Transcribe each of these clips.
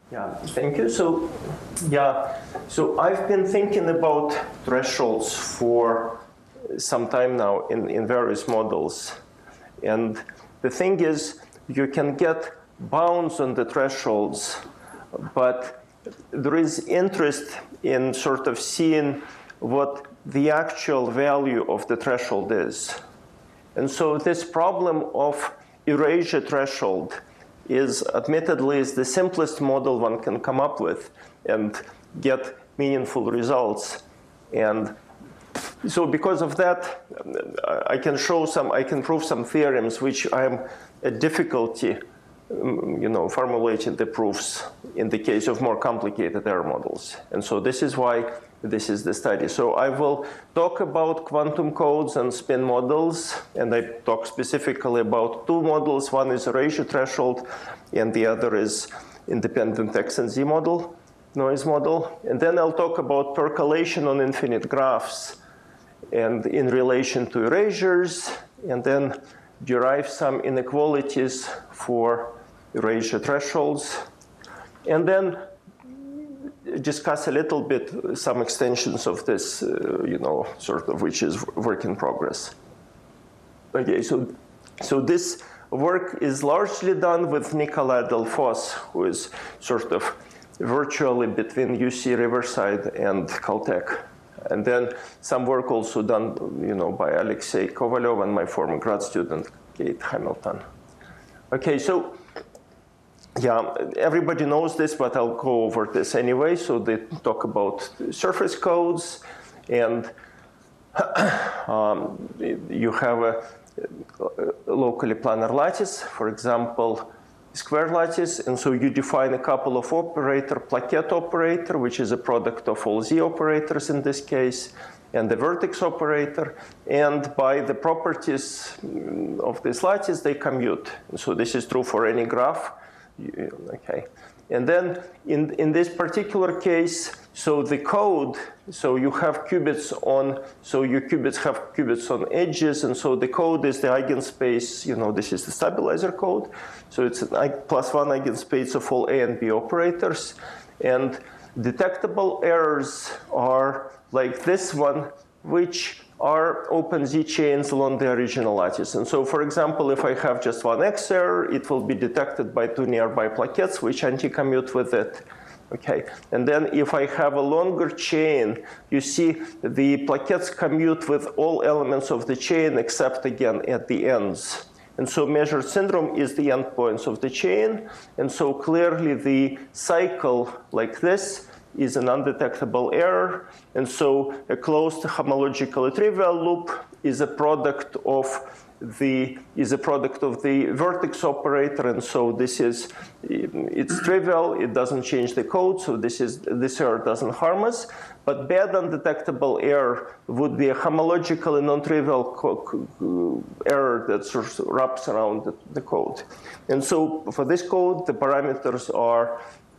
Yeah, thank you. So, yeah, so I've been thinking about thresholds for some time now in various models. And the thing is, you can get bounds on the thresholds, but there is interest in sort of seeing what the actual value of the threshold is. And so this problem of erasure threshold is admittedly is the simplest model one can come up with and get meaningful results. And so because of that, I can prove some theorems which I'm at difficulty formulating the proofs in the case of more complicated error models. And so this is why this is the study. So I will talk about quantum codes and spin models, and I talk specifically about two models. One is erasure threshold, and the other is independent X and Z model, noise model. And then I'll talk about percolation on infinite graphs and in relation to erasures, and then derive some inequalities for erasure thresholds, and then discuss a little bit some extensions of this, sort of which is work in progress. Okay, so this work is largely done with Nicolas Delfosse, who is sort of virtually between UC Riverside and Caltech. And then some work also done, by Alexei Kovalyov and my former grad student, Kate Hamilton. Okay, so yeah, everybody knows this, but I'll go over this anyway. So they talk about surface codes, and you have a locally planar lattice, for example, square lattice, and so you define a couple of operator, plaquette operator, which is a product of all Z operators in this case, and the vertex operator, and by the properties of this lattice, they commute. And so this is true for any graph. Okay. And then in this particular case, so the code, so you have qubits on, so your qubits have qubits on edges, and so the code is the eigenspace, this is the stabilizer code. So it's an +1 eigenspace of all A and B operators. And detectable errors are like this one, which are open Z chains along the original lattice. And so, for example, if I have just one X error, it will be detected by two nearby plaquettes, which anti-commute with it. Okay, and then if I have a longer chain, you see the plaquettes commute with all elements of the chain except, again, at the ends. And so measured syndrome is the endpoints of the chain. And so clearly the cycle like this is an undetectable error. And so a closed homologically trivial loop is a product of the vertex operator. And so it's trivial, it doesn't change the code, so this error doesn't harm us. But bad undetectable error would be a homologically non-trivial error that sort of wraps around the code. And so for this code, the parameters are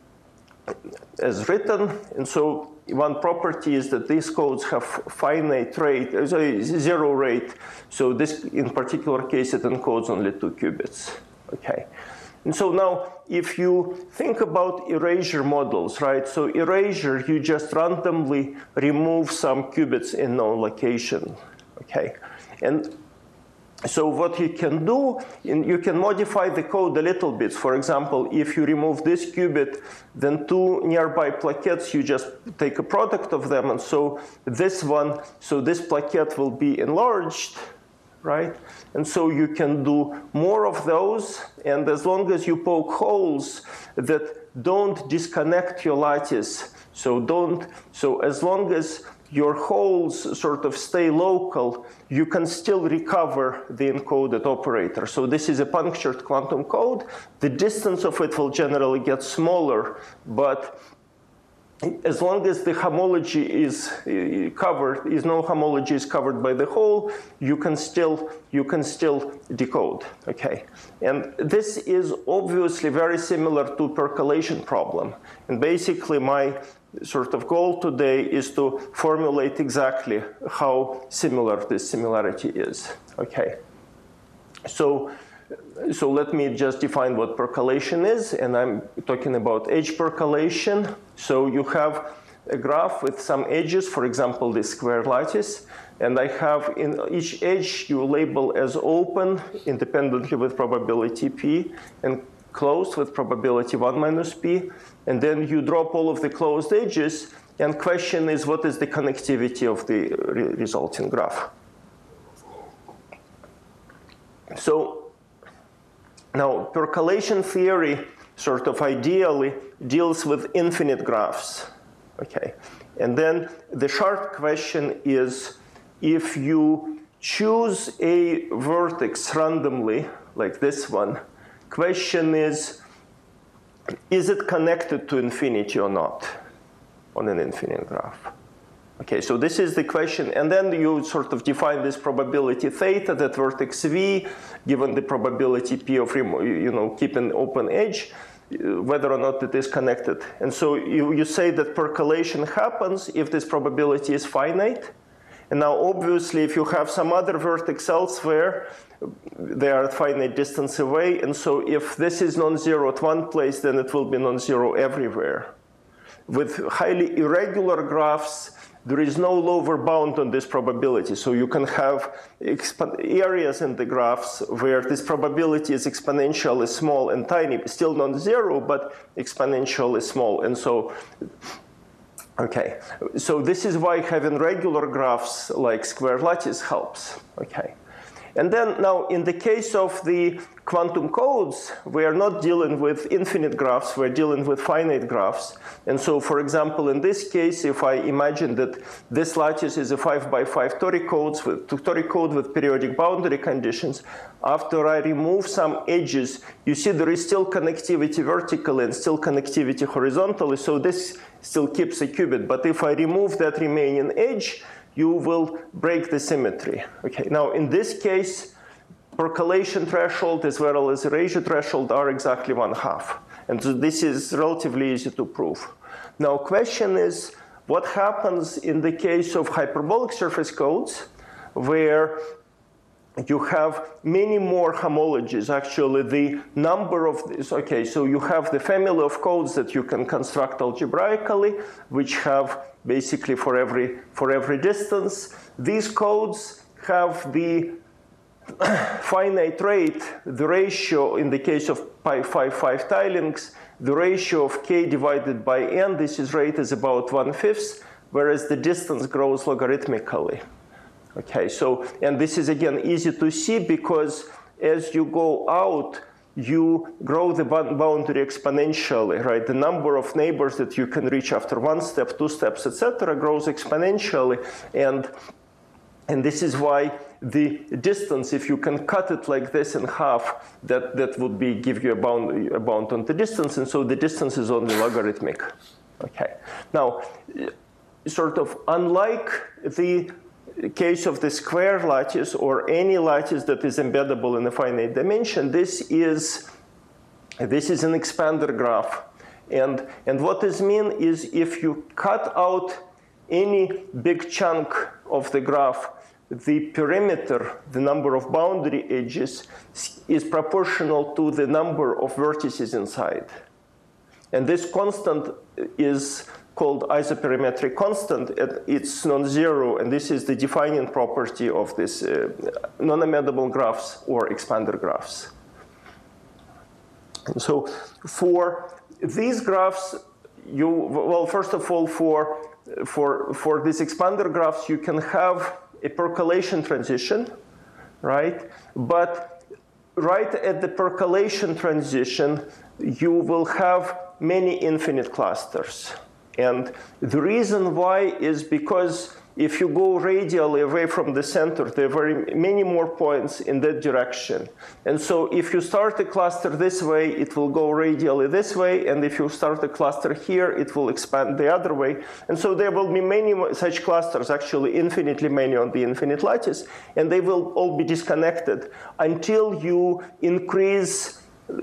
as written. And so one property is that these codes have finite rate, zero rate. So this, in particular case, it encodes only 2 qubits. Okay. And so now, if you think about erasure models, right? So erasure, you just randomly remove some qubits in known location. Okay. And so what you can do, you can modify the code a little bit. For example, if you remove this qubit, then 2 nearby plaquettes, you just take a product of them. And so this plaquette will be enlarged, right? And so you can do more of those. And as long as you poke holes that don't disconnect your lattice, so as long as your holes sort of stay local, you can still recover the encoded operator. So this is a punctured quantum code. The distance of it will generally get smaller, but as long as the homology is covered, no homology is covered by the hole, you can still decode. Okay, and this is obviously very similar to percolation problem. And basically, my sort of goal today is to formulate exactly how similar this similarity is. Okay, so So let me just define what percolation is, and I'm talking about edge percolation. So you have a graph with some edges, for example, this square lattice, and I have in each edge you label as open independently with probability p, and closed with probability 1 minus p, and then you drop all of the closed edges, and question is what is the connectivity of the resulting graph. So now percolation theory sort of ideally deals with infinite graphs. Okay, and then the short question is if you choose a vertex randomly, like this one, question is it connected to infinity or not on an infinite graph? Okay, so this is the question, and then you sort of define this probability theta that vertex v, given the probability p of keeping open edge, whether or not it is connected. And so you say that percolation happens if this probability is finite. And now obviously if you have some other vertex elsewhere, they are at finite distance away, and so if this is non-zero at one place, then it will be non-zero everywhere. With highly irregular graphs, there is no lower bound on this probability. So you can have areas in the graphs where this probability is exponentially small and tiny, still non-zero, but exponentially small. And so, okay, so this is why having regular graphs like square lattice helps. Okay. And then now in the case of the quantum codes, we are not dealing with infinite graphs, we're dealing with finite graphs. And so for example, in this case, if I imagine that this lattice is a 5x5 toric code with periodic boundary conditions, after I remove some edges, you see there is still connectivity vertically and still connectivity horizontally, so this still keeps a qubit. But if I remove that remaining edge, you will break the symmetry. Okay, now in this case, percolation threshold as well as erasure threshold are exactly 1/2. And so this is relatively easy to prove. Now question is, what happens in the case of hyperbolic surface codes where you have many more homologies? Actually, the number of these, okay, so you have the family of codes that you can construct algebraically, which have basically for every distance. These codes have the finite rate, the ratio in the case of pi5 tie links, the ratio of k divided by n, this is rate is about 1/5, whereas the distance grows logarithmically. Okay, so, and this is again easy to see because as you go out, you grow the boundary exponentially, right? The number of neighbors that you can reach after 1 step, 2 steps, etc., grows exponentially, and this is why the distance, if you can cut it like this in half, that would give you a bound on the distance, and so the distance is only logarithmic. Okay, now, sort of unlike the case of the square lattice or any lattice that is embeddable in a finite dimension, this is an expander graph. And what this means is if you cut out any big chunk of the graph, the perimeter, the number of boundary edges, is proportional to the number of vertices inside. And this constant is called isoperimetric constant. It's non-zero, and this is the defining property of this non-embeddable graphs or expander graphs. And so for these graphs, well, first of all, for these expander graphs, you can have a percolation transition, right? But right at the percolation transition, you will have many infinite clusters. And the reason why is because if you go radially away from the center, there are very many more points in that direction. And so if you start a cluster this way, it will go radially this way. And if you start a cluster here, it will expand the other way. And so there will be many such clusters, actually infinitely many on the infinite lattice. And they will all be disconnected until you increase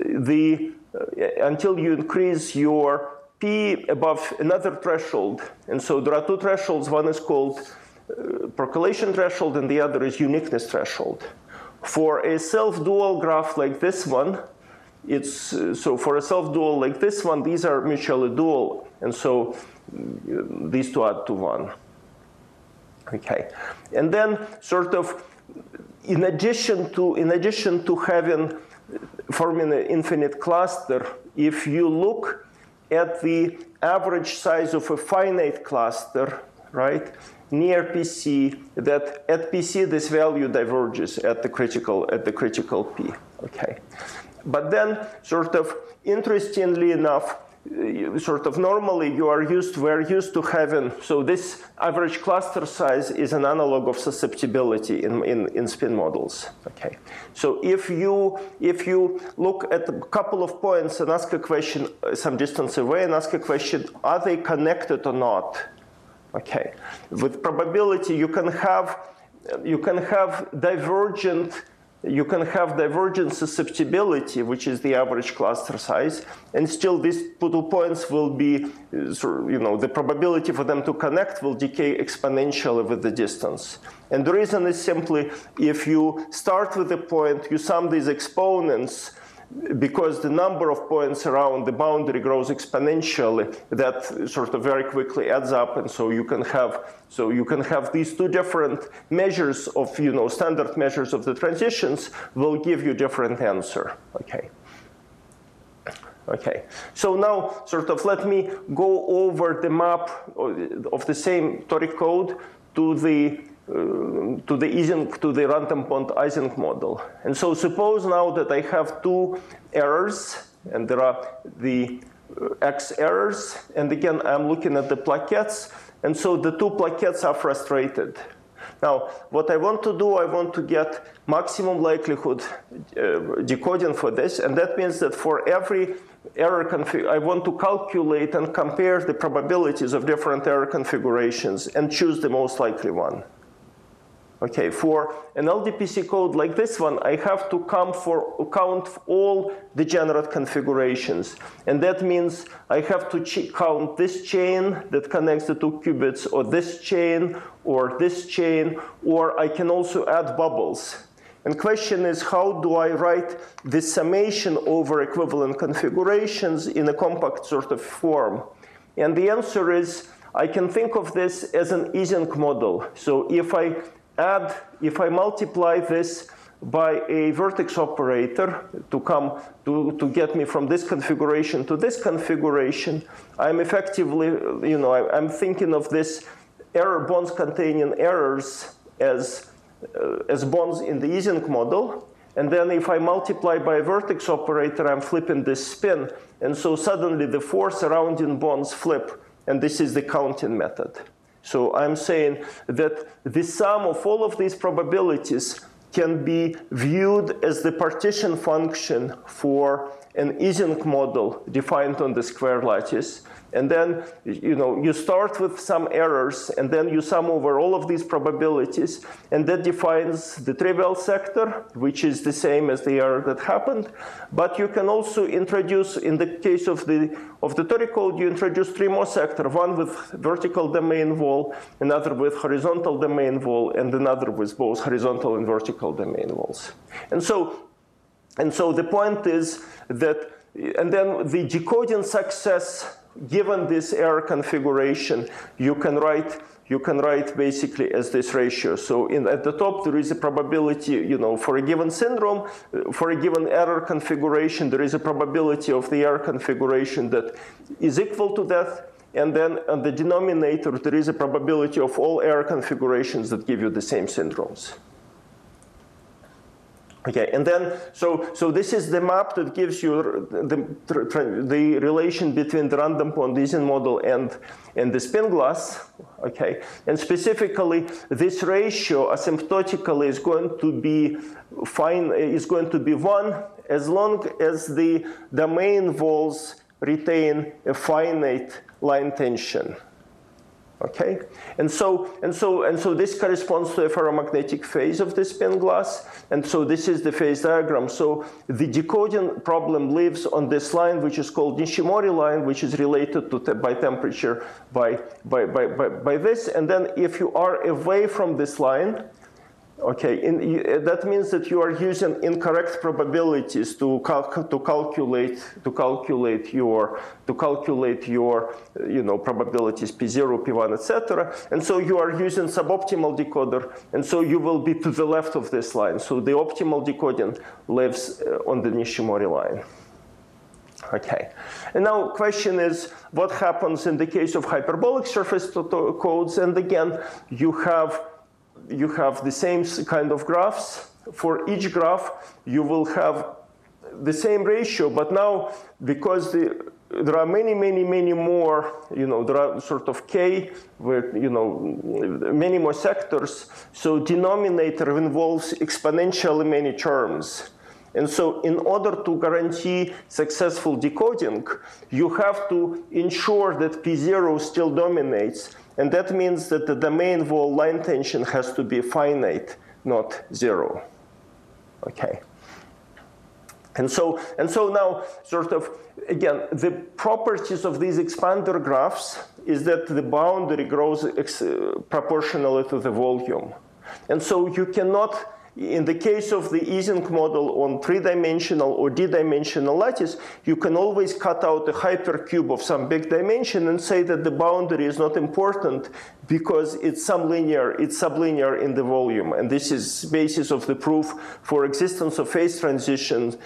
your P above another threshold. And so there are two thresholds. One is called percolation threshold and the other is uniqueness threshold. For a self-dual graph like this one, so for a self-dual like this one, these are mutually dual, and so these two add to 1. Okay, and then sort of in addition to forming an infinite cluster, if you look at the average size of a finite cluster, right, near PC, that at PC this value diverges at the critical P. Okay, but then sort of interestingly enough, normally we're used to having, so this average cluster size is an analog of susceptibility in spin models. Okay, so if you look at a couple of points and ask a question some distance away and ask a question, are they connected or not? Okay, with probability you can have divergent susceptibility, which is the average cluster size, and still these two points will be, the probability for them to connect will decay exponentially with the distance. And the reason is simply, if you start with a point, you sum these exponents, because the number of points around the boundary grows exponentially, that sort of very quickly adds up, and so you can have these two different measures of, standard measures of the transitions will give you different answer. Okay. Okay. So now sort of let me go over the map of the same toric code to the Rantom-Pont-Ising model. And so suppose now that I have two errors, and there are the X errors, and again, I'm looking at the plaquettes, and so the two plaquettes are frustrated. Now, what I want to do, I want to get maximum likelihood decoding for this, and that means that for every error config, I want to calculate and compare the probabilities of different error configurations and choose the most likely one. Okay, for an LDPC code like this one, I have to count all degenerate configurations. And that means I have to count this chain that connects the two qubits, or this chain, or I can also add bubbles. And question is, how do I write this summation over equivalent configurations in a compact sort of form? And the answer is, I can think of this as an Ising model. So if I multiply this by a vertex operator to get me from this configuration to this configuration, I'm effectively, I'm thinking of this error bonds containing errors as bonds in the Ising model. And then if I multiply by a vertex operator, I'm flipping this spin. And so suddenly the four surrounding bonds flip. And this is the counting method. So I'm saying that the sum of all of these probabilities can be viewed as the partition function for an Ising model defined on the square lattice. And then, you start with some errors, and then you sum over all of these probabilities, and that defines the trivial sector, which is the same as the error that happened. But you can also introduce, in the case of the toric code, you introduce three more sectors: one with vertical domain wall, another with horizontal domain wall, and another with both horizontal and vertical domain walls. And so the point is that, and then the decoding success, given this error configuration, you can write basically as this ratio. So at the top, there is a probability, for a given syndrome, for a given error configuration, there is a probability of the error configuration that is equal to that. And then on the denominator, there is a probability of all error configurations that give you the same syndromes. Okay, and then, so this is the map that gives you the relation between the Rantom-Pont-Ising model and the spin glass. Okay, and specifically, this ratio asymptotically is going to be one as long as the domain walls retain a finite line tension. Okay, and so this corresponds to a ferromagnetic phase of the spin glass, and so this is the phase diagram. So the decoding problem lives on this line, which is called Nishimori line, which is related to by temperature by this. And then if you are away from this line, Okay, that means that you are using incorrect probabilities to calculate your probabilities P0, P1, etc. And so you are using suboptimal decoder, and so you will be to the left of this line. So the optimal decoding lives on the Nishimori line. Okay, and now question is, what happens in the case of hyperbolic surface codes? And again, you have the same kind of graphs. For each graph, you will have the same ratio, but now because there are many more, there are sort of k, where, many more sectors. So denominator involves exponentially many terms. And so in order to guarantee successful decoding, you have to ensure that P0 still dominates. And that means that the domain wall line tension has to be finite, not 0. Okay. And so now, sort of, again, the properties of these expander graphs is that the boundary grows proportionally to the volume. And so you cannot, in the case of the Ising model on 3-dimensional or d-dimensional lattice, you can always cut out a hypercube of some big dimension and say that the boundary is not important because it's sublinear in the volume. And this is basis of the proof for existence of phase transitions,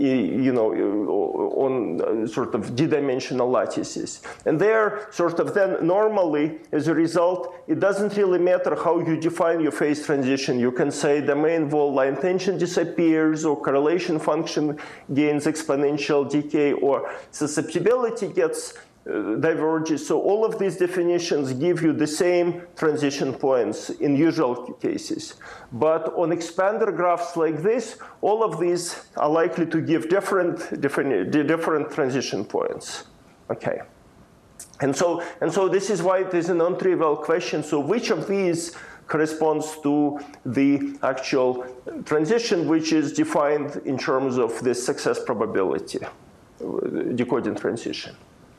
on sort of d-dimensional lattices. And there, sort of then normally, as a result, it doesn't really matter how you define your phase transition. You can say domain wall line tension disappears, or correlation function gains exponential decay, or susceptibility gets diverges. So all of these definitions give you the same transition points in usual cases. But on expander graphs like this, all of these are likely to give different transition points. Okay. And so this is why it is a non-trivial question. So which of these corresponds to the actual transition, which is defined in terms of the success probability, decoding transition?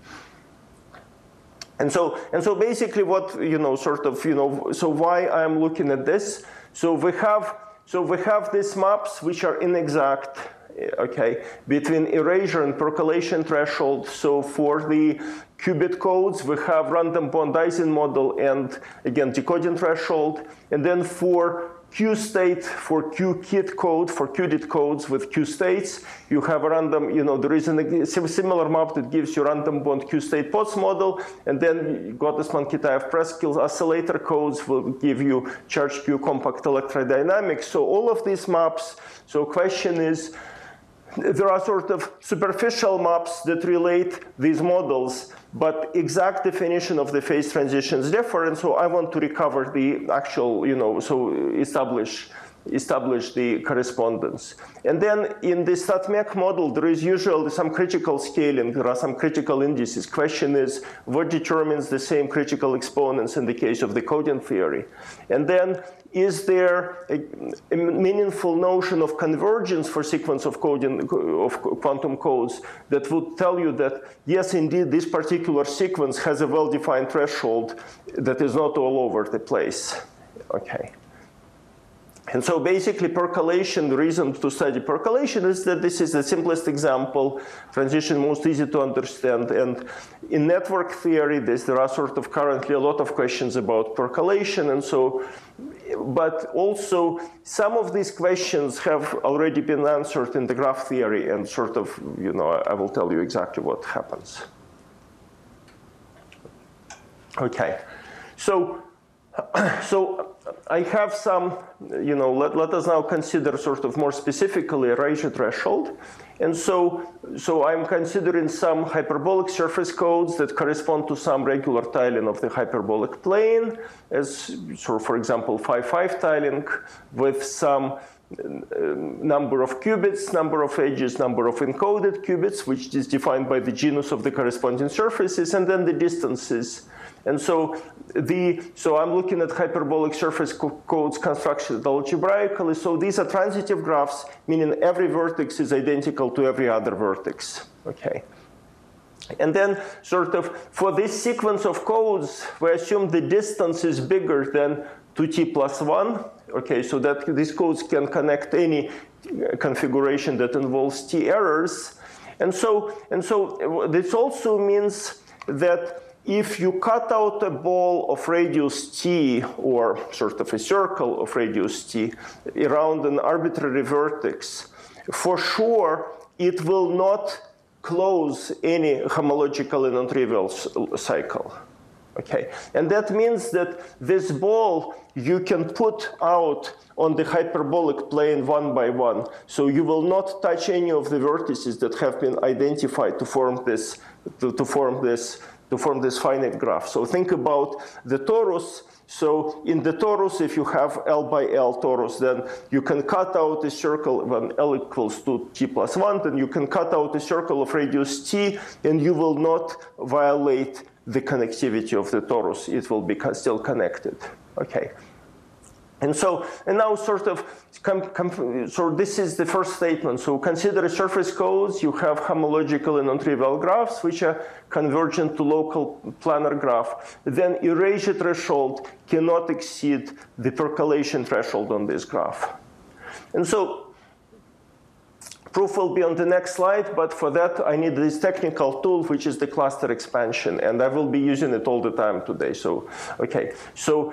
And so basically what, so why I'm looking at this. So we have these maps which are inexact, okay, between erasure and percolation threshold. So for the qubit codes, we have random bond Ising model and, again, decoding threshold. And then for Q-state, for Q-kit code, for QDIT codes with Q-states, you have a random, there is a similar map that gives you random bond Q-state POTS model, and then Gottesman-Kitaev-Preskill oscillator codes will give you charge Q compact electrodynamics. So all of these maps, so question is, there are sort of superficial maps that relate these models, but exact definition of the phase transitions differ, and so I want to recover the actual, so establish the correspondence. And then in the StatMech model, there is usually some critical scaling. There are some critical indices. Question is, what determines the same critical exponents in the case of the coding theory? And then, is there a meaningful notion of convergence for sequence of coding of quantum codes that would tell you that, yes, indeed, this particular sequence has a well-defined threshold that is not all over the place? Okay. And so basically percolation, the reason to study percolation is that this is the simplest example, transition most easy to understand. And in network theory, there are sort of currently a lot of questions about percolation. And so, but also some of these questions have already been answered in the graph theory, and sort of, I will tell you exactly what happens. Okay, so I have some, let us now consider sort of more specifically erasure threshold. And so I'm considering some hyperbolic surface codes that correspond to some regular tiling of the hyperbolic plane, as, for example, 5-5 tiling with some number of qubits, number of edges, number of encoded qubits, which is defined by the genus of the corresponding surfaces, and then the distances. And so I'm looking at hyperbolic surface codes constructed algebraically. So these are transitive graphs, meaning every vertex is identical to every other vertex. Okay. And then sort of for this sequence of codes, we assume the distance is bigger than 2t plus 1. Okay, so that these codes can connect any configuration that involves T errors. And so this also means that if you cut out a ball of radius T, or sort of a circle of radius T, around an arbitrary vertex, for sure it will not close any homological and non-trivial cycle. Okay, and that means that this ball you can put out on the hyperbolic plane one by one. So you will not touch any of the vertices that have been identified to form this finite graph. So think about the torus. So in the torus, if you have L by L torus, then you can cut out a circle when L equals to T plus 1, then you can cut out a circle of radius T, and you will not violate the connectivity of the torus. It will be still connected. Okay. And now sort of, so this is the first statement. So consider surface codes. You have homological and non-trivial graphs, which are convergent to local planar graph. Then erasure threshold cannot exceed the percolation threshold on this graph. And so proof will be on the next slide, but for that I need this technical tool, which is the cluster expansion, and I will be using it all the time today. So, okay, so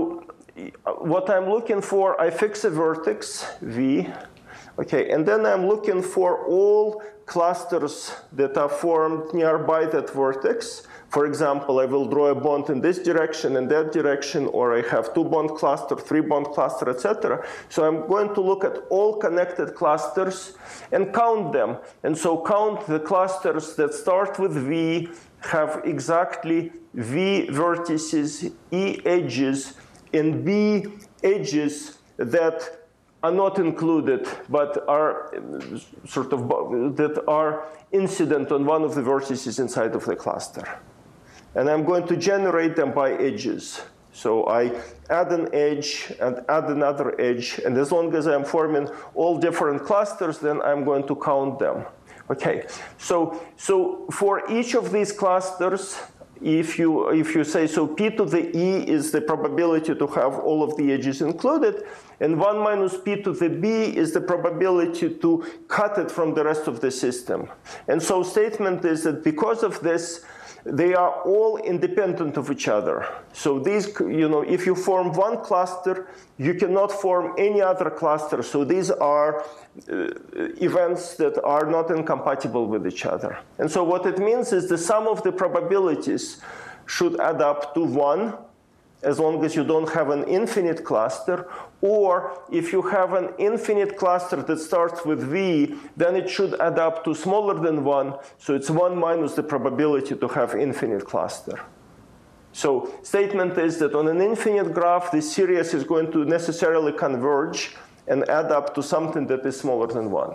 what I'm looking for, I fix a vertex, V, okay, and then I'm looking for all clusters that are formed nearby that vertex. For example, I will draw a bond in this direction and that direction, or I have 2-bond cluster, 3-bond cluster, etc. So I'm going to look at all connected clusters and count them. And so count the clusters that start with V, have exactly V vertices, E edges, and B edges that are not included, but are sort of that are incident on one of the vertices inside of the cluster. And I'm going to generate them by edges. So I add an edge and add another edge, and as long as I'm forming all different clusters, then I'm going to count them. Okay, so for each of these clusters, if you say, so P to the E is the probability to have all of the edges included, and 1 minus P to the B is the probability to cut it from the rest of the system. And so statement is that because of this, they are all independent of each other. So these, if you form one cluster, you cannot form any other cluster. So these are events that are not incompatible with each other. And so what it means is the sum of the probabilities should add up to 1, as long as you don't have an infinite cluster. Or if you have an infinite cluster that starts with V, then it should add up to smaller than 1. So it's 1 minus the probability to have infinite cluster. So statement is that on an infinite graph, this series is going to necessarily converge and add up to something that is smaller than 1,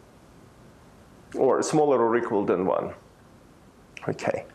or smaller or equal than 1. Okay,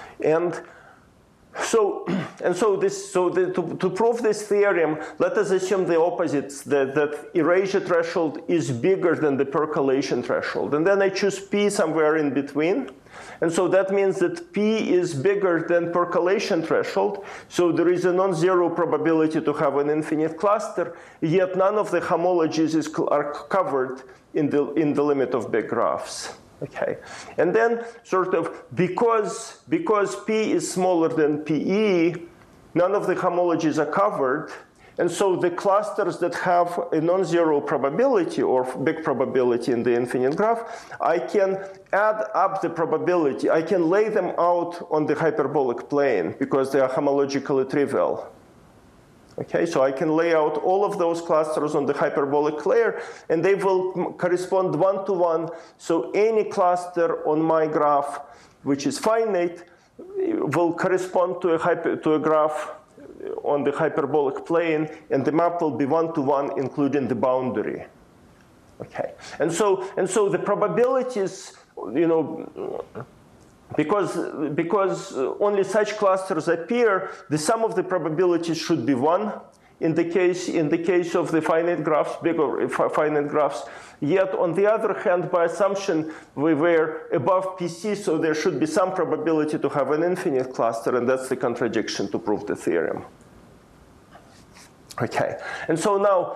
to prove this theorem, let us assume the opposites, that erasure threshold is bigger than the percolation threshold. And then I choose P somewhere in between. And so that means that P is bigger than percolation threshold. So there is a non-zero probability to have an infinite cluster, yet none of the homologies are covered in the limit of big graphs. Okay, and then sort of because P is smaller than PE, none of the homologies are covered, and so the clusters that have a non-zero probability or big probability in the infinite graph, I can add up the probability. I can lay them out on the hyperbolic plane because they are homologically trivial. Okay, so I can lay out all of those clusters on the hyperbolic layer, and they will correspond 1-to-1. So any cluster on my graph, which is finite, will correspond to a graph on the hyperbolic plane, and the map will be 1-to-1, including the boundary. Okay, and so the probabilities, because only such clusters appear, the sum of the probabilities should be 1 in the case of the finite graphs, bigger finite graphs. Yet on the other hand, by assumption, we were above PC, so there should be some probability to have an infinite cluster, and that's the contradiction to prove the theorem. Okay, and so now,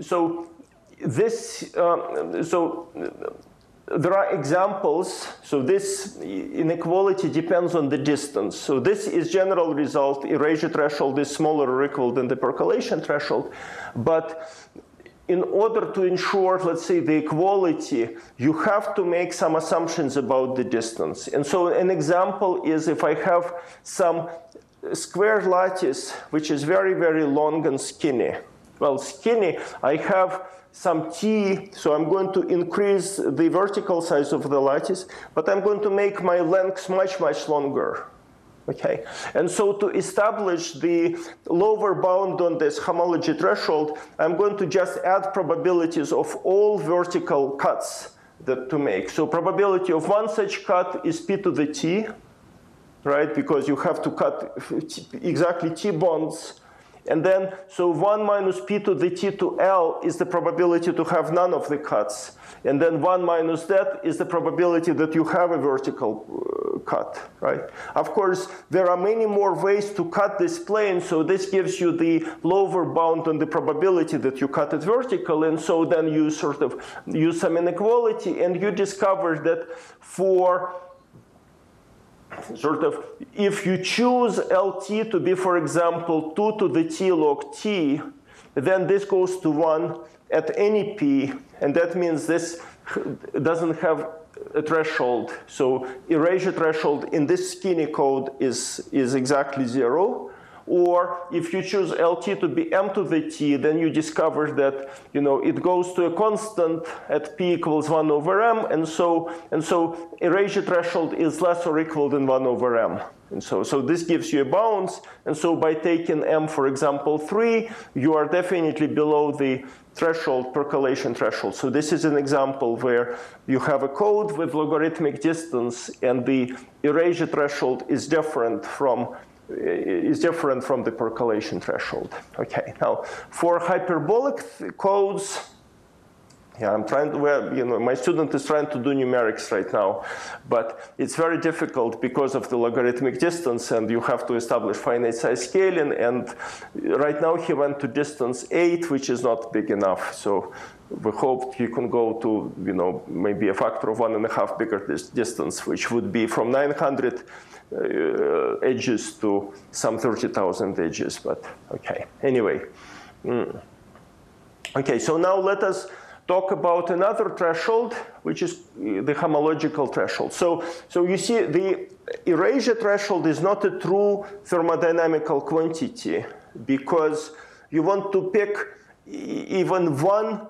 there are examples. So this inequality depends on the distance. So this is general result. Erasure threshold is smaller or equal than the percolation threshold. But in order to ensure, let's say, the equality, you have to make some assumptions about the distance. And so an example is if I have some square lattice, which is very, very long and skinny. Well, skinny, I have some t, so I'm going to increase the vertical size of the lattice, but I'm going to make my lengths much, much longer. Okay, and so to establish the lower bound on this homology threshold, I'm going to just add probabilities of all vertical cuts that to make. So probability of one such cut is p to the t, right? Because you have to cut exactly t bonds. And then, so 1 minus p to the t to L is the probability to have none of the cuts. And then 1 minus that is the probability that you have a vertical cut, right? Of course, there are many more ways to cut this plane, so this gives you the lower bound on the probability that you cut it vertical, and so then you sort of use some inequality, and you discover that for sort of, if you choose LT to be, for example, 2 to the t log t, then this goes to 1 at any p, and that means this doesn't have a threshold. So erasure threshold in this skinny code is exactly 0. Or if you choose LT to be m to the t, then you discover that it goes to a constant at p equals 1 over m, and so erasure threshold is less or equal than 1 over m. And so this gives you a bounds, and so by taking m, for example, 3, you are definitely below the threshold, percolation threshold. So this is an example where you have a code with logarithmic distance, and the erasure threshold is different from the percolation threshold. Okay, now for hyperbolic codes, yeah, I'm trying to, my student is trying to do numerics right now, but it's very difficult because of the logarithmic distance, and you have to establish finite size scaling, and right now he went to distance 8, which is not big enough. So we hoped he can go to, maybe a factor of 1.5 bigger distance, which would be from 900 edges to some 30,000 edges, but okay. Anyway, okay, so now let us talk about another threshold, which is the homological threshold. So you see, the erasure threshold is not a true thermodynamical quantity, because you want to pick even one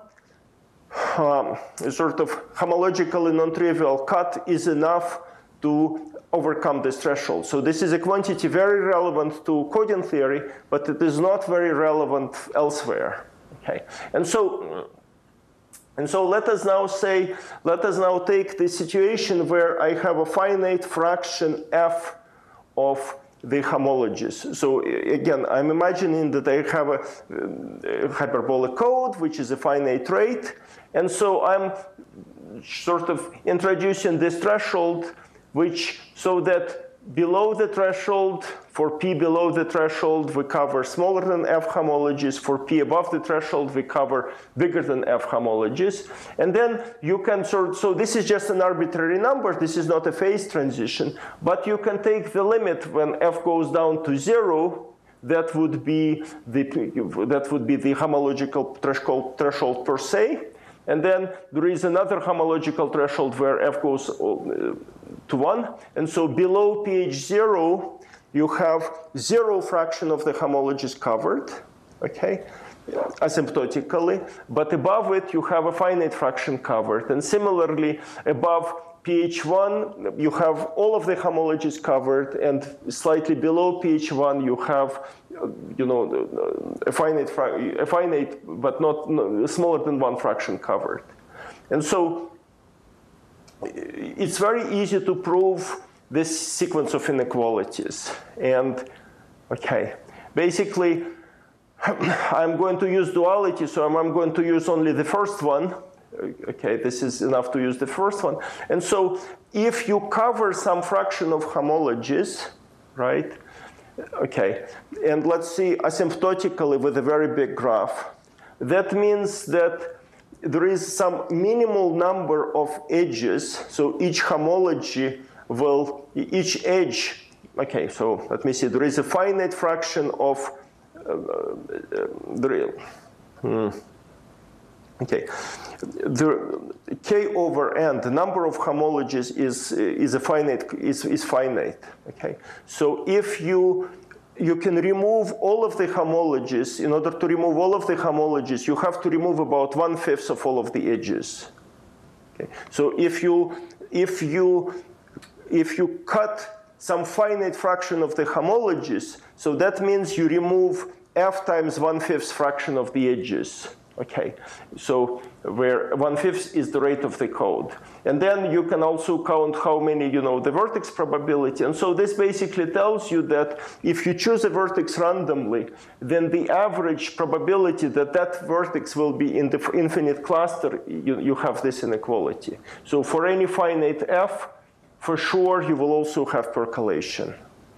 sort of homologically non-trivial cut is enough to overcome this threshold. So this is a quantity very relevant to coding theory, but it is not very relevant elsewhere. Okay, and so let us now take the situation where I have a finite fraction f of the homologies. So again, I'm imagining that I have a hyperbolic code, which is a finite rate, and so I'm sort of introducing this threshold, so that below the threshold, for p below the threshold, we cover smaller than f homologies. For p above the threshold, we cover bigger than f homologies. And then you can so this is just an arbitrary number. This is not a phase transition, but you can take the limit when f goes down to 0. That would be the homological threshold per se. And then there is another homological threshold where f goes to 1. And so below pH 0, you have 0 fraction of the homologies covered, okay, asymptotically. But above it, you have a finite fraction covered. And similarly, above pH 1, you have all of the homologies covered. And slightly below pH 1, you have a finite, but not smaller than 1 fraction covered. And so it's very easy to prove this sequence of inequalities. And okay, basically, I'm going to use duality, so I'm going to use only the first one. Okay, this is enough to use the first one. And so if you cover some fraction of homologies, right, Okay, and let's see asymptotically with a very big graph. That means that there is some minimal number of edges, so each homology will, each edge, okay, so let me see, there is a finite fraction of, okay, the k over n, the number of homologies is finite, okay? So if you can remove all of the homologies. In order to remove all of the homologies, you have to remove about 1/5 of all of the edges. Okay? So if you cut some finite fraction of the homologies, so that means you remove f times 1/5 fraction of the edges. Okay, so where 1/5 is the rate of the code. And then you can also count how many, the vertex probability. And so this basically tells you that if you choose a vertex randomly, then the average probability that that vertex will be in the infinite cluster, you have this inequality. So for any finite f, for sure you will also have percolation.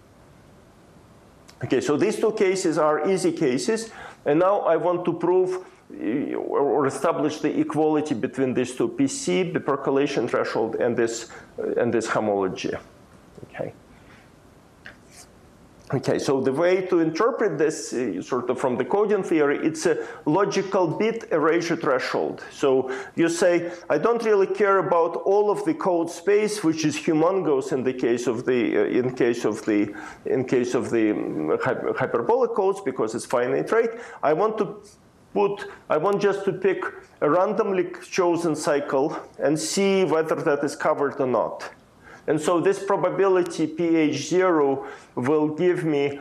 Okay, so these two cases are easy cases. And now I want to prove or establish the equality between these two, PC, the percolation threshold, and this homology. Okay. Okay, so the way to interpret this, sort of from the coding theory, it's a logical bit erasure threshold. So you say, I don't really care about all of the code space, which is humongous in the case of the hyperbolic codes because it's finite rate. I want just to pick a randomly chosen cycle and see whether that is covered or not. And so this probability pH0 will give me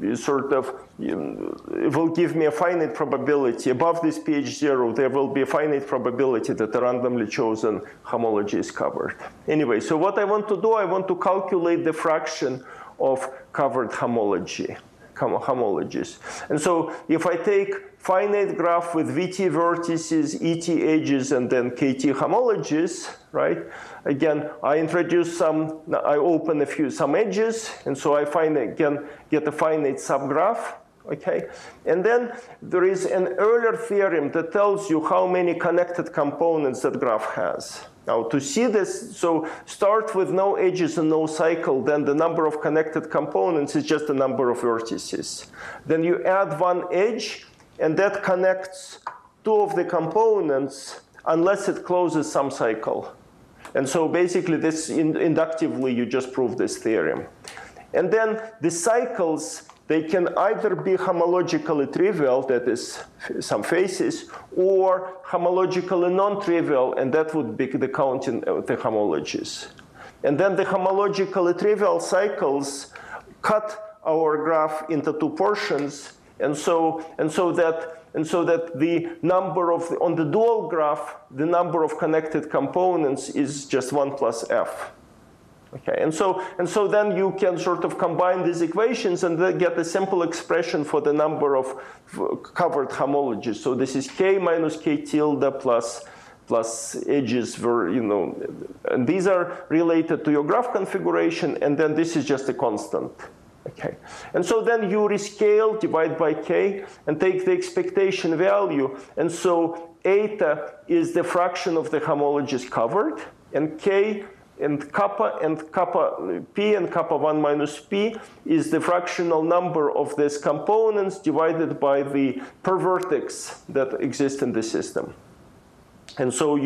a finite probability. Above this pH0, there will be a finite probability that the randomly chosen homology is covered. Anyway, so what I want to do, I want to calculate the fraction of covered homologies. And so if I take finite graph with VT vertices, ET edges, and then KT homologies, right? Again, I introduce I open some edges, and so I get a finite subgraph, okay? And then there is an Euler theorem that tells you how many connected components that graph has. Now to see this, so start with no edges and no cycle, then the number of connected components is just the number of vertices. Then you add one edge, and that connects two of the components unless it closes some cycle. And so basically this inductively you just prove this theorem. And then the cycles, they can either be homologically trivial, that is some phases, or homologically non-trivial, and that would be the counting of the homologies. And then the homologically trivial cycles cut our graph into two portions, and so that the number of, on the dual graph, the number of connected components is just 1 plus f. Okay, and so then you can sort of combine these equations and then get a simple expression for the number of covered homologies. So this is k minus k tilde plus edges were, and these are related to your graph configuration, and then this is just a constant. Okay, and so then you rescale, divide by k, and take the expectation value, and so eta is the fraction of the homologies covered, and k and kappa p and kappa 1 minus p is the fractional number of these components divided by the per vertex that exist in the system. And so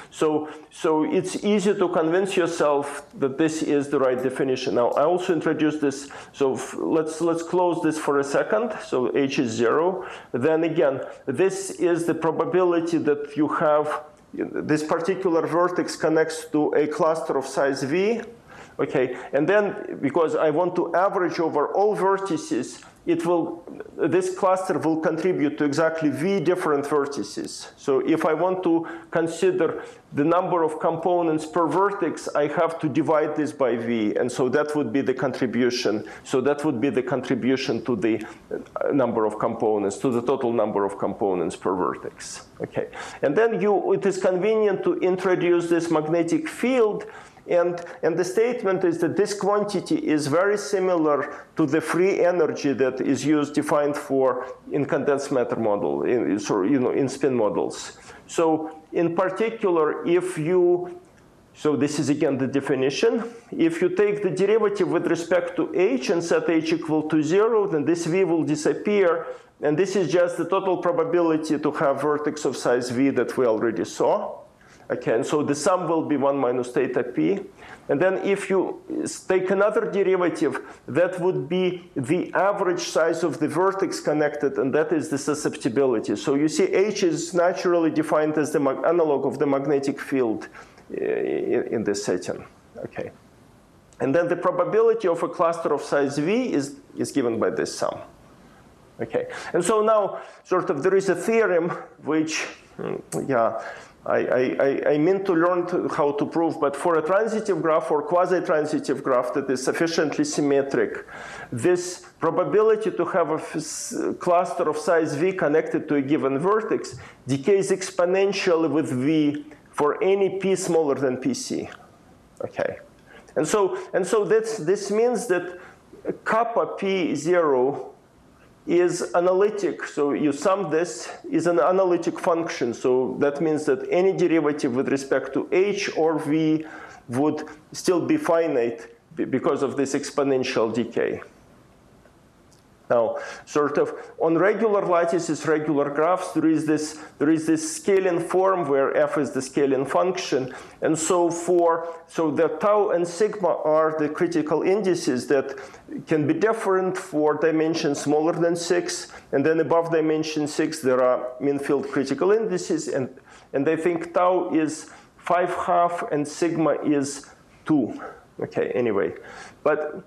so it's easy to convince yourself that this is the right definition. Now I also introduced this, so let's close this for a second. So h is 0. Then again, this is the probability that you have this particular vertex connects to a cluster of size v. Okay, and then because I want to average over all vertices, this cluster will contribute to exactly v different vertices. So if I want to consider the number of components per vertex, I have to divide this by v, and so that would be the contribution. So that would be the contribution to the number of components, to the total number of components per vertex. Okay, and then it is convenient to introduce this magnetic field. And the statement is that this quantity is very similar to the free energy that is defined for in condensed matter model, in spin models. So in particular, so this is again the definition. If you take the derivative with respect to h and set h equal to 0, then this v will disappear. And this is just the total probability to have vertex of size v that we already saw. Okay, and so the sum will be 1 minus theta p. And then if you take another derivative, that would be the average size of the vertex connected, and that is the susceptibility. So you see h is naturally defined as the analog of the magnetic field in this setting. Okay. And then the probability of a cluster of size v is given by this sum. Okay. And so now sort of there is a theorem which, I mean to learn how to prove, but for a transitive graph or quasi-transitive graph that is sufficiently symmetric, this probability to have a cluster of size v connected to a given vertex decays exponentially with v for any p smaller than pc. Okay, and so this means that kappa p0 is analytic. So you sum this is an analytic function. So that means that any derivative with respect to h or v would still be finite because of this exponential decay. Now, sort of on regular lattices, regular graphs, there is this scaling form where f is the scaling function, and so the tau and sigma are the critical indices that can be different for dimensions smaller than 6, and then above dimension 6 there are mean field critical indices, and I think tau is 5½ and sigma is 2. Okay, anyway, but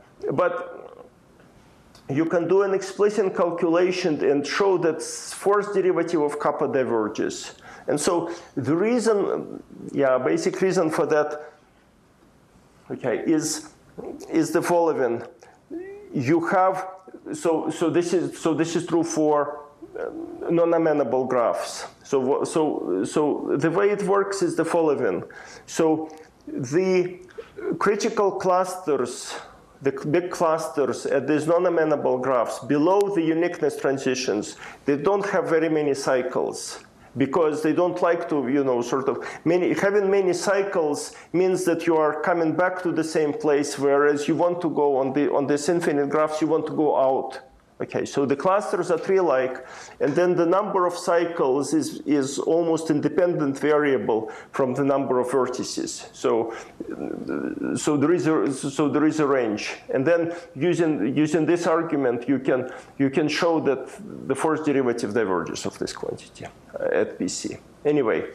you can do an explicit calculation and show that force derivative of kappa diverges. And so the reason, basic reason for that, okay, is the following. You have, so this is true for non-amenable graphs. So the way it works is the following. So the critical clusters, the big clusters at these non-amenable graphs below the uniqueness transitions, they don't have very many cycles because they don't like to, having many cycles means that you are coming back to the same place, whereas you want to go on this infinite graphs, you want to go out. Okay, so the clusters are tree-like, and then the number of cycles is almost independent variable from the number of vertices. So there is a range, and then using this argument, you can show that the force derivative diverges of this quantity at PC. Anyway.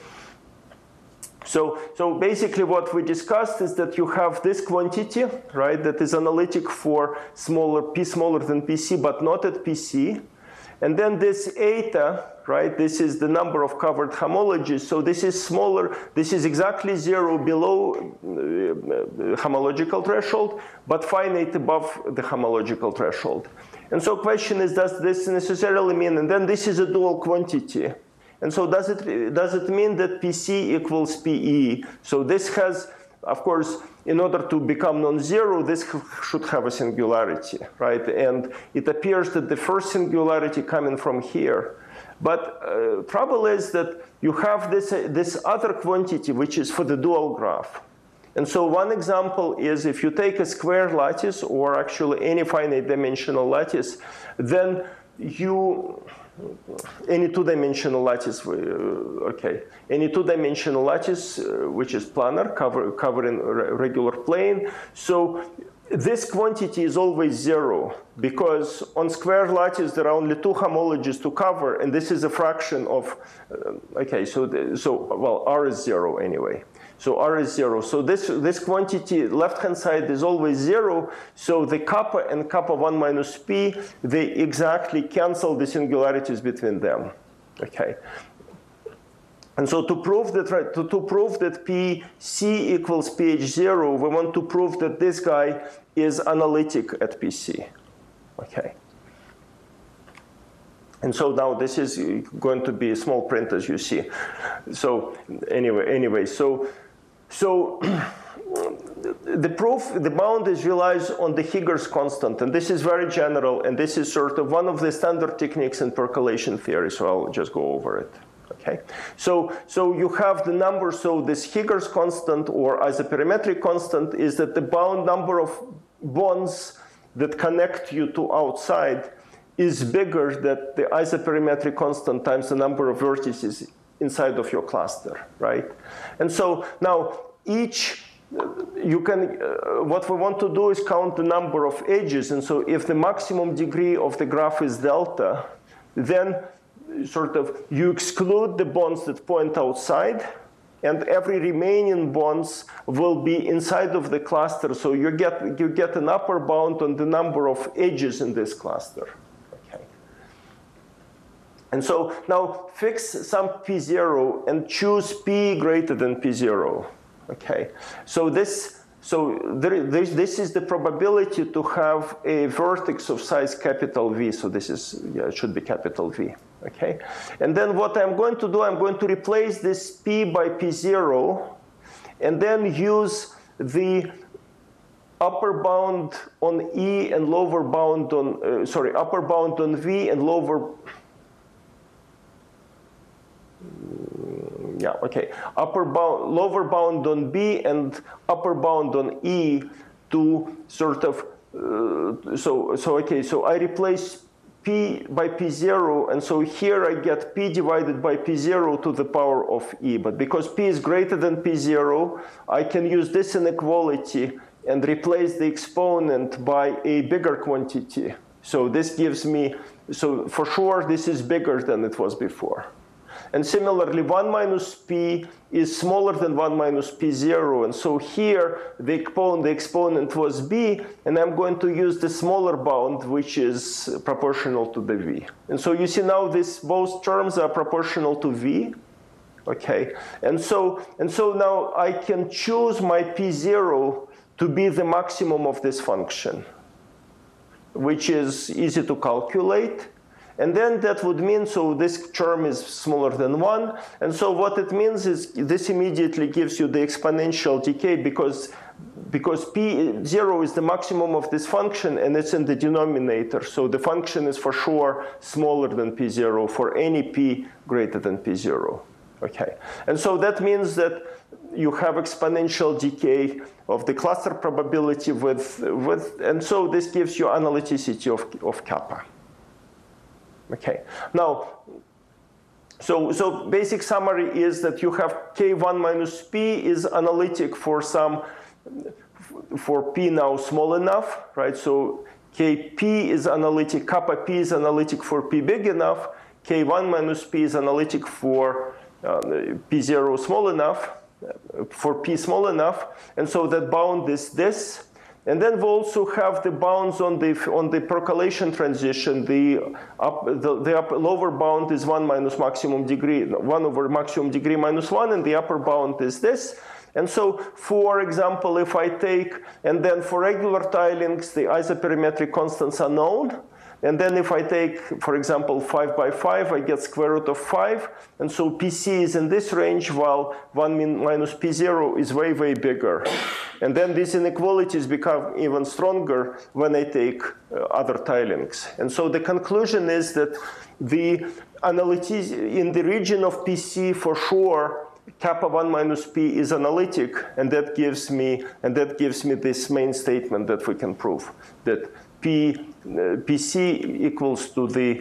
So basically what we discussed is that you have this quantity, right, that is analytic for p smaller than PC, but not at PC. And then this eta, right, this is the number of covered homologies. So this is smaller, this is exactly 0 below homological threshold, but finite above the homological threshold. And so question is, does this necessarily mean, and then this is a dual quantity. And so does it mean that PC equals PE? So this has, of course, in order to become non-zero, this should have a singularity, right? And it appears that the first singularity coming from here. But trouble is that you have this other quantity, which is for the dual graph. And so one example is if you take a square lattice, or actually any finite dimensional lattice, then any two-dimensional lattice, any two-dimensional lattice which is planar, covering regular plane. So this quantity is always 0 because on square lattice there are only 2 homologies to cover, and this is a fraction of. Well, R is 0 anyway. So R is 0. So this quantity, left-hand side, is always 0. So the kappa and kappa 1 minus p, they exactly cancel the singularities between them. Okay. And so to prove that PC equals pH0, we want to prove that this guy is analytic at PC. Okay. And so now this is going to be a small print, as you see. So anyway, so the proof, the bound is relies on the Higgs constant, and this is very general, and this is sort of one of the standard techniques in percolation theory, so I'll just go over it. Okay, so you have the number, so this Higgs constant or isoperimetric constant is that the bound number of bonds that connect you to outside is bigger than the isoperimetric constant times the number of vertices inside of your cluster, right? And so now each, you can, what we want to do is count the number of edges, and so if the maximum degree of the graph is delta, then sort of you exclude the bonds that point outside, and every remaining bonds will be inside of the cluster, so you get an upper bound on the number of edges in this cluster. Okay. And so now fix some P0 and choose P greater than P0. Okay, so this is the probability to have a vertex of size capital V. So this is, yeah, it should be capital V. Okay, and then what I'm going to do, I'm going to replace this P by P0, and then use the upper bound on E and lower bound on, upper bound on V and lower. Yeah, okay. Upper bound, lower bound on B and upper bound on E to sort of, okay, so I replace P by P0, and so here I get P divided by P0 to the power of E. But because P is greater than P0, I can use this inequality and replace the exponent by a bigger quantity. So this gives me, so for sure this is bigger than it was before. And similarly, 1 minus P is smaller than 1 minus P0. And so here, the exponent was B, and I'm going to use the smaller bound, which is proportional to the V. And so you see now both terms are proportional to V. Okay, and so now I can choose my P0 to be the maximum of this function, which is easy to calculate. And then that would mean, so this term is smaller than 1. And so what it means is this immediately gives you the exponential decay because P0 is the maximum of this function and it's in the denominator. So the function is for sure smaller than P0 for any P greater than P0. Okay. And so that means that you have exponential decay of the cluster probability and so this gives you analyticity of kappa. Okay, now, so basic summary is that you have K1 minus P is analytic for P now small enough, right? So Kp is analytic, kappa P is analytic for P big enough, K1 minus P is analytic for P0 small enough, for P small enough, and so that bound is this. And then we also have the bounds on the percolation transition. The lower bound is 1 minus maximum degree, 1 over maximum degree minus 1, and the upper bound is this. And so, for example, if I take, and then for regular tilings, the isoperimetric constants are known. And then if I take, for example, 5 by 5, I get square root of 5. And so PC is in this range, while 1 minus P0 is way, way bigger. And then these inequalities become even stronger when I take other tilings. And so the conclusion is that the analytic in the region of PC, for sure, kappa 1 minus P is analytic, and that gives me this main statement that we can prove, that PC equals to the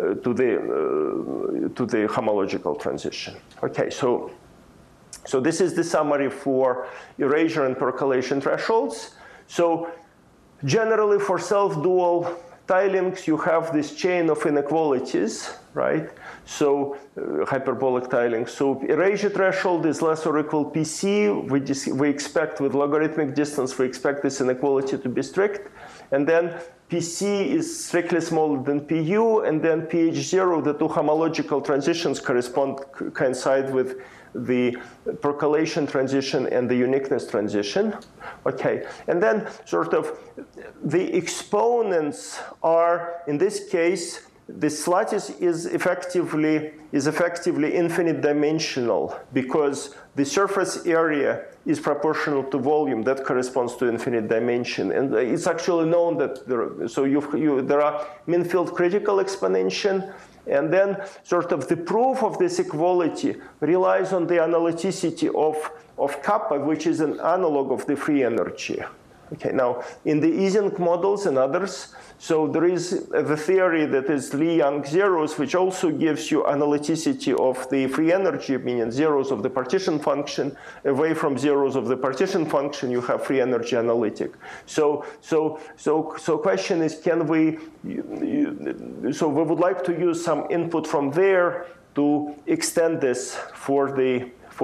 homological transition. Okay, so this is the summary for erasure and percolation thresholds. So generally for self-dual tilings, you have this chain of inequalities, right? So hyperbolic tilings. So erasure threshold is less or equal PC. We expect with logarithmic distance, we expect this inequality to be strict. And then PC is strictly smaller than PU, and then PH0, the two homological transitions coincide with the percolation transition and the uniqueness transition. Okay, and then sort of the exponents are, in this case, this lattice is effectively infinite dimensional because the surface area is proportional to volume. That corresponds to infinite dimension. And it's actually known that there are mean field critical exponential. And then sort of the proof of this equality relies on the analyticity of kappa, which is an analog of the free energy. Okay, now in the Ising models and others, so there is the theory that is Lie-Yang zeros, which also gives you analyticity of the free energy, meaning zeros of the partition function. Away from zeros of the partition function, you have free energy analytic. So question is, can we? So we would like to use some input from there to extend this for the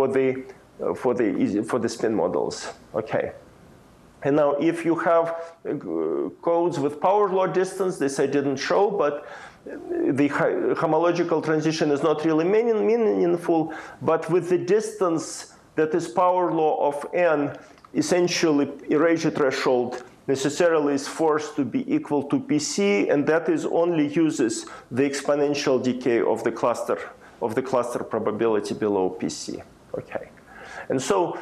spin models. Okay. And now if you have codes with power law distance, this I didn't show, but the homological transition is not really meaningful, but with the distance that is power law of n, essentially erasure threshold necessarily is forced to be equal to PC, and that is only uses the exponential decay of the cluster probability below PC. Okay. And so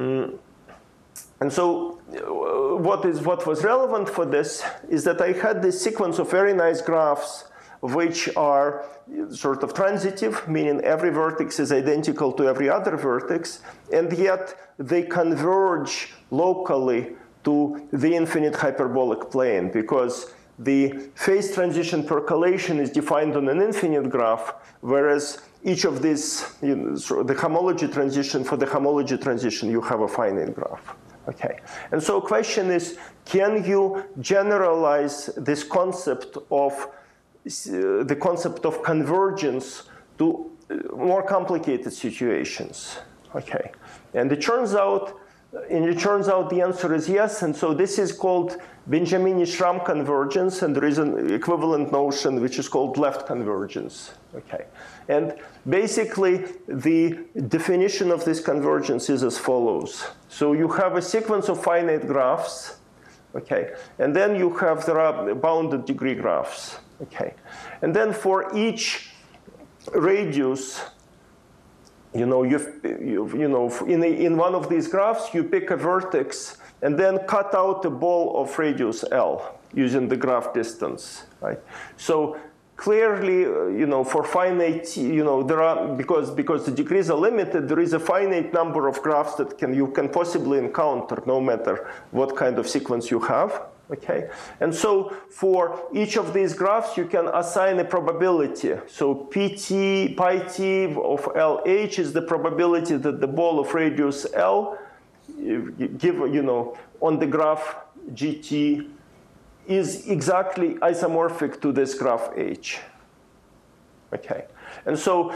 what was relevant for this is that I had this sequence of very nice graphs which are sort of transitive, meaning every vertex is identical to every other vertex, and yet they converge locally to the infinite hyperbolic plane because the phase transition percolation is defined on an infinite graph, whereas each of these, the homology transition, for the homology transition, you have a finite graph. Okay, and so question is, can you generalize this concept of the concept of convergence to more complicated situations? Okay, and it turns out the answer is yes. And so this is called Benjamini-Schramm convergence, and there is an equivalent notion which is called left convergence. Okay, and basically the definition of this convergence is as follows. So you have a sequence of finite graphs, okay, and then there are bounded degree graphs, okay, and then for each radius, in one of these graphs, you pick a vertex and then cut out a ball of radius L using the graph distance, right? So clearly, for finite, there are, because the degrees are limited, there is a finite number of graphs that you can possibly encounter no matter what kind of sequence you have. Okay, and so for each of these graphs, you can assign a probability. So pi t of LH is the probability that the ball of radius L, on the graph GT is exactly isomorphic to this graph H. Okay, so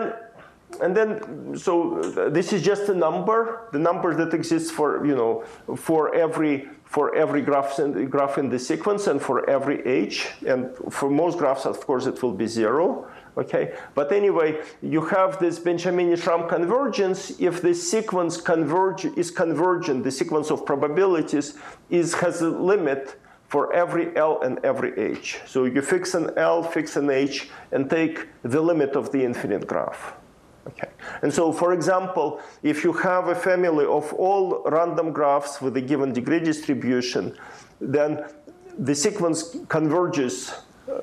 this is just a number, the number that exists for every graph in the sequence and for every H, and for most graphs, of course, it will be 0. Okay, but anyway, you have this Benjamini-Schramm convergence if the sequence is convergent. The sequence of probabilities has a limit for every L and every H. So you fix an L, fix an H, and take the limit of the infinite graph. Okay, and so for example, if you have a family of all random graphs with a given degree distribution, then the sequence converges.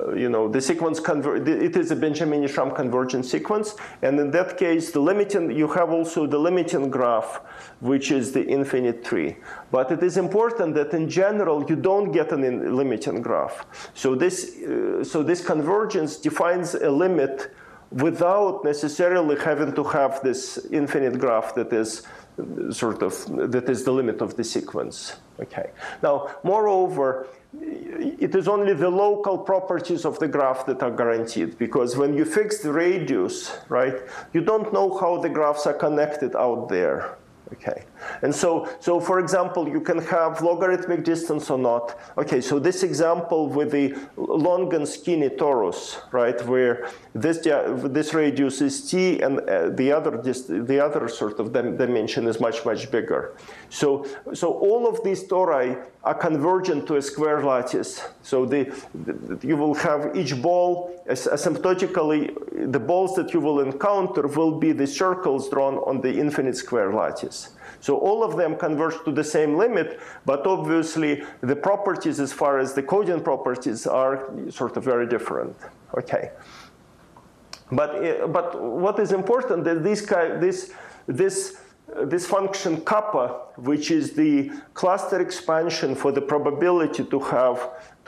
It is a Benjamini-Schramm convergent sequence, and in that case, you have also the limiting graph, which is the infinite tree. But it is important that in general, you don't get an limiting graph. So this convergence defines a limit without necessarily having to have this infinite graph that is the limit of the sequence. Okay. Now, moreover, it is only the local properties of the graph that are guaranteed, because when you fix the radius, right, you don't know how the graphs are connected out there. Okay, and so for example, you can have logarithmic distance or not. Okay, so this example with the long and skinny torus, right, where this radius is t and the other sort of dimension is much bigger. So all of these tori are convergent to a square lattice. So you will have each ball asymptotically. The balls that you will encounter will be the circles drawn on the infinite square lattice. So all of them converge to the same limit, but obviously the properties as far as the coding properties are sort of very different. Okay. But what is important is this function kappa, which is the cluster expansion for the probability to have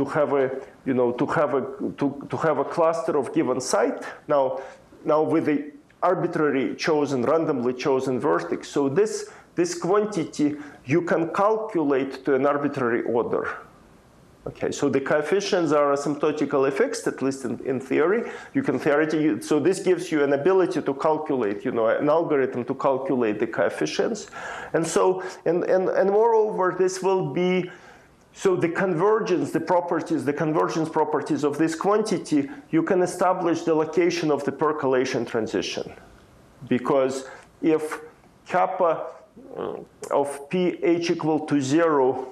a cluster of given site. Now with the arbitrary chosen, randomly chosen vertex. So this quantity you can calculate to an arbitrary order. Okay, so the coefficients are asymptotically fixed, at least in theory. You can so this gives you an ability to calculate, an algorithm to calculate the coefficients. And so, and moreover, this will be, so the convergence properties of this quantity, you can establish the location of the percolation transition. Because if kappa of pH equal to 0,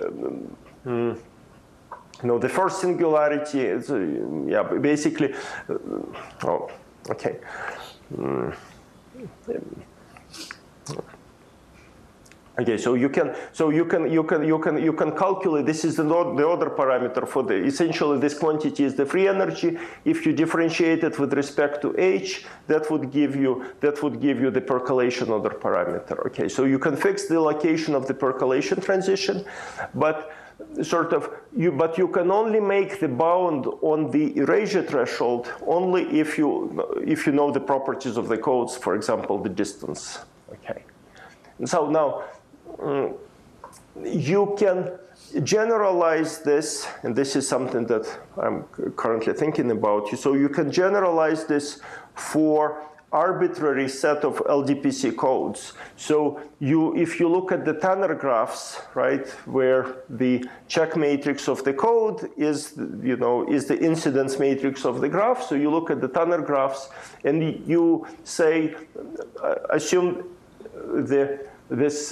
the first singularity is, basically, oh, okay. Okay, so you can calculate. This is the order parameter for essentially this quantity is the free energy. If you differentiate it with respect to h, that would give you the percolation order parameter. Okay, so you can fix the location of the percolation transition, but you can only make the bound on the erasure threshold only if you know the properties of the codes, for example, the distance. Okay, and so now. You can generalize this, and this is something that I'm currently thinking about. So you can generalize this for arbitrary set of LDPC codes. So if you look at the Tanner graphs, right, where the check matrix of the code is the incidence matrix of the graph. So you look at the Tanner graphs, and you say, assume this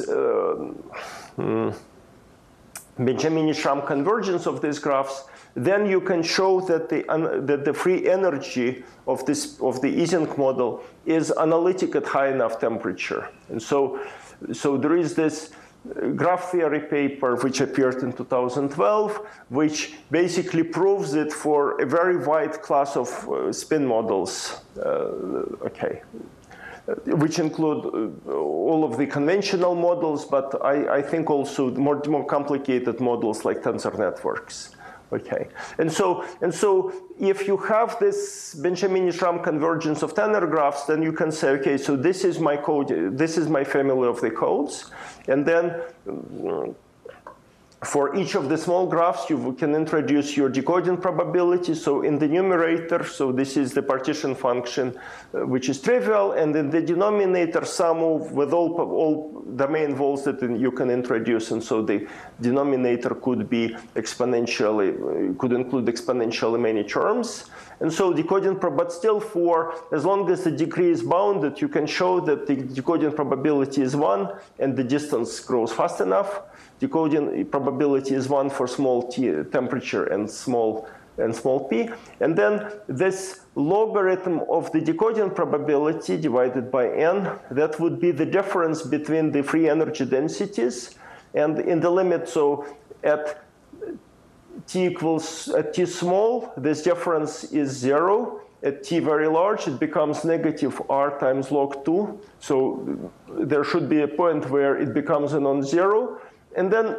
Benjamini-Schramm convergence of these graphs, then you can show that the free energy of the Ising model is analytic at high enough temperature. And so there is this graph theory paper which appeared in 2012, which basically proves it for a very wide class of spin models. Okay. Which include all of the conventional models, but I think also more complicated models like tensor networks. Okay, and so if you have this Benjamini-Schramm convergence of Tanner graphs, then you can say, okay, so this is my code, this is my family of the codes, and then for each of the small graphs, you can introduce your decoding probability. So in the numerator, so this is the partition function, which is trivial, and in the denominator, sum with all domain volts that you can introduce, and so the denominator could be exponentially, could include exponentially many terms. And so decoding, but still as long as the degree is bounded, you can show that the decoding probability is 1 and the distance grows fast enough. Decoding probability is 1 for small t temperature and small p. And then this logarithm of the decoding probability divided by n, that would be the difference between the free energy densities. And in the limit, so at t small, this difference is 0. At t very large, it becomes negative r times log 2. So there should be a point where it becomes a non-zero. And then